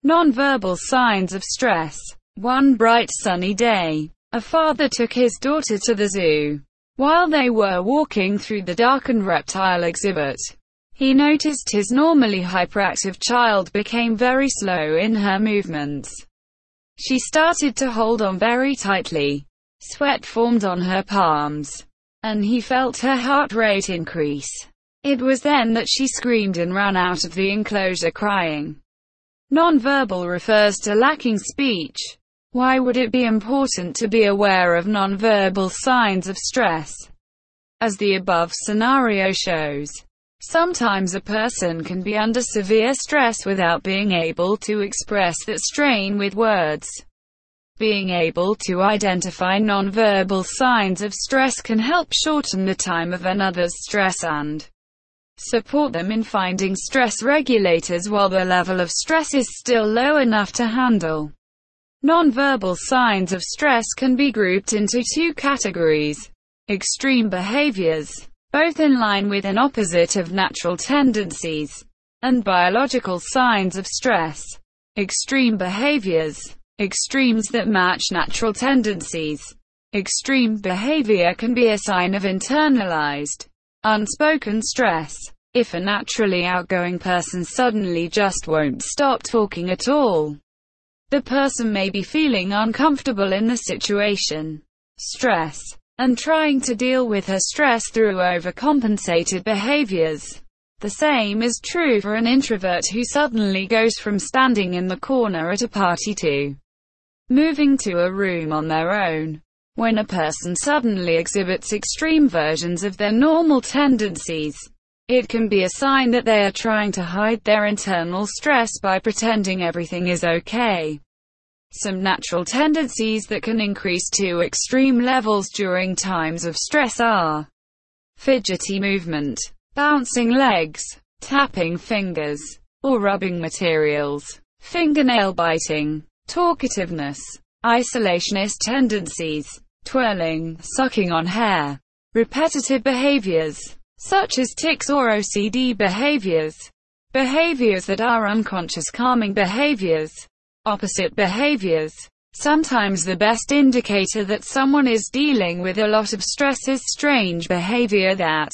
Nonverbal signs of stress. One bright sunny day, a father took his daughter to the zoo. While they were walking through the darkened reptile exhibit, he noticed his normally hyperactive child became very slow in her movements. She started to hold on very tightly. Sweat formed on her palms, and he felt her heart rate increase. It was then that she screamed and ran out of the enclosure crying. Nonverbal refers to lacking speech. Why would it be important to be aware of nonverbal signs of stress? As the above scenario shows, sometimes a person can be under severe stress without being able to express that strain with words. Being able to identify nonverbal signs of stress can help shorten the time of another's stress and support them in finding stress regulators while the level of stress is still low enough to handle. Nonverbal signs of stress can be grouped into two categories. Extreme behaviors, both in line with and opposite of natural tendencies, and biological signs of stress. Extreme behaviors, extremes that match natural tendencies. Extreme behavior can be a sign of internalized, unspoken stress. If a naturally outgoing person suddenly just won't stop talking at all, the person may be feeling uncomfortable in the situation, stress, and trying to deal with her stress through overcompensated behaviors. The same is true for an introvert who suddenly goes from standing in the corner at a party to moving to a room on their own. When a person suddenly exhibits extreme versions of their normal tendencies, it can be a sign that they are trying to hide their internal stress by pretending everything is okay. Some natural tendencies that can increase to extreme levels during times of stress are fidgety movement, bouncing legs, tapping fingers, or rubbing materials, fingernail biting, talkativeness, isolationist tendencies, twirling, sucking on hair, repetitive behaviors, such as tics or OCD behaviors, behaviors that are unconscious calming behaviors, opposite behaviors. Sometimes the best indicator that someone is dealing with a lot of stress is strange behavior that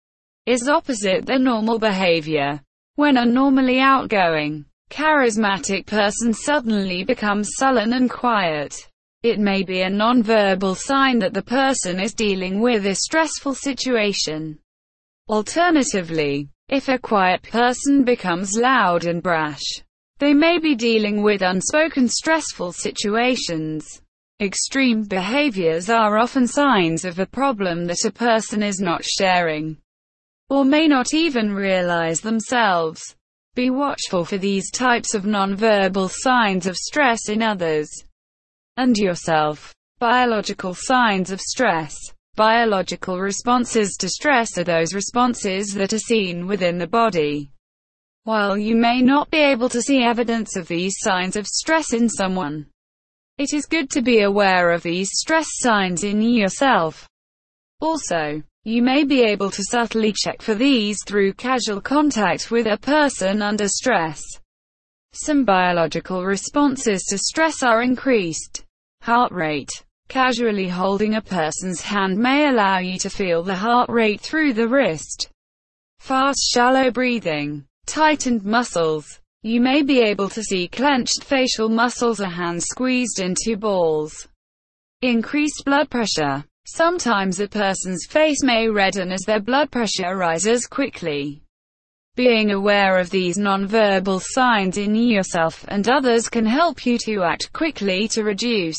is opposite their normal behavior. When a normally outgoing, charismatic person suddenly becomes sullen and quiet, it may be a nonverbal sign that the person is dealing with a stressful situation. Alternatively, if a quiet person becomes loud and brash, they may be dealing with unspoken stressful situations. Extreme behaviors are often signs of a problem that a person is not sharing, or may not even realize themselves. Be watchful for these types of nonverbal signs of stress in others and yourself. Biological signs of stress. Biological responses to stress are those responses that are seen within the body. While you may not be able to see evidence of these signs of stress in someone, it is good to be aware of these stress signs in yourself. Also, you may be able to subtly check for these through casual contact with a person under stress. Some biological responses to stress are increased heart rate. Casually holding a person's hand may allow you to feel the heart rate through the wrist. Fast, shallow breathing. Tightened muscles. You may be able to see clenched facial muscles or hands squeezed into balls. Increased blood pressure. Sometimes a person's face may redden as their blood pressure rises quickly. Being aware of these nonverbal signs in yourself and others can help you to act quickly to reduce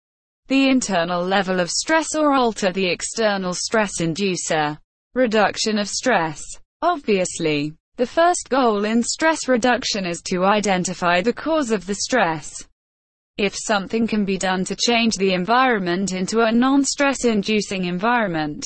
the internal level of stress or alter the external stress inducer. Reduction of stress. Obviously, the first goal in stress reduction is to identify the cause of the stress. If something can be done to change the environment into a non-stress inducing environment,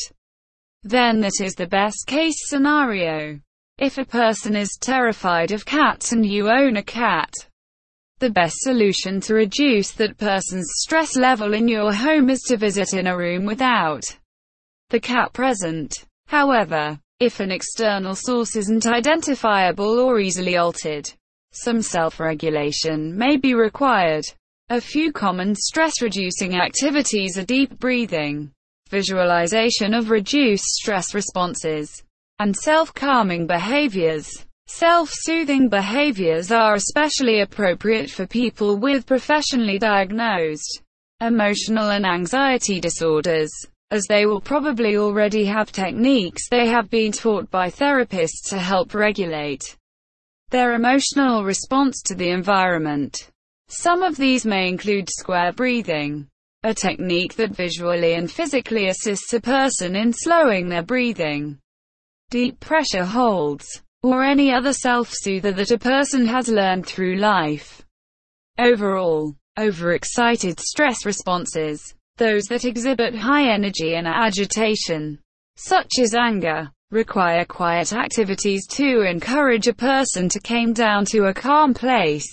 then that is the best case scenario. If a person is terrified of cats and you own a cat, the best solution to reduce that person's stress level in your home is to visit in a room without the cat present. However, if an external source isn't identifiable or easily altered, Some self-regulation may be required. A few common stress-reducing activities are deep breathing, visualization of reduced stress responses, and self-calming behaviors. Self-soothing behaviors are especially appropriate for people with professionally diagnosed emotional and anxiety disorders, as they will probably already have techniques they have been taught by therapists to help regulate their emotional response to the environment. Some of these may include square breathing, a technique that visually and physically assists a person in slowing their breathing, deep pressure holds, or any other self-soother that a person has learned through life. Overall, overexcited stress responses, those that exhibit high energy and agitation, such as anger, require quiet activities to encourage a person to calm down to a calm place.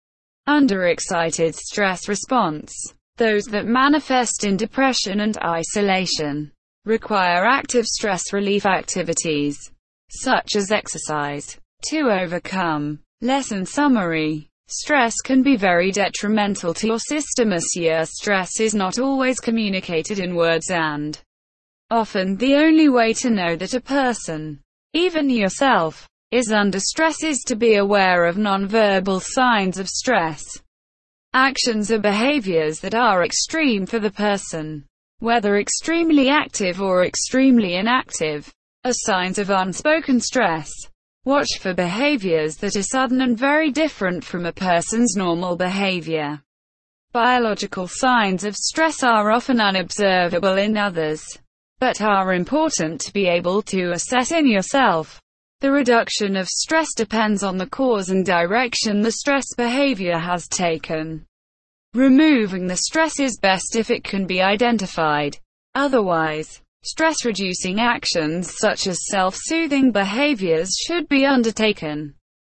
Underexcited stress response, those that manifest in depression and isolation, require active stress relief activities, such as exercise, to overcome. Lesson summary. Stress can be very detrimental to your system. Stress is not always communicated in words, and often the only way to know that a person, even yourself, is under stress is to be aware of nonverbal signs of stress. Actions or behaviors that are extreme for the person, whether extremely active or extremely inactive, are signs of unspoken stress. Watch for behaviors that are sudden and very different from a person's normal behavior. Biological signs of stress are often unobservable in others, but are important to be able to assess in yourself. The reduction of stress depends on the cause and direction the stress behavior has taken. Removing the stress is best if it can be identified. Otherwise, stress-reducing actions such as self-soothing behaviors should be undertaken.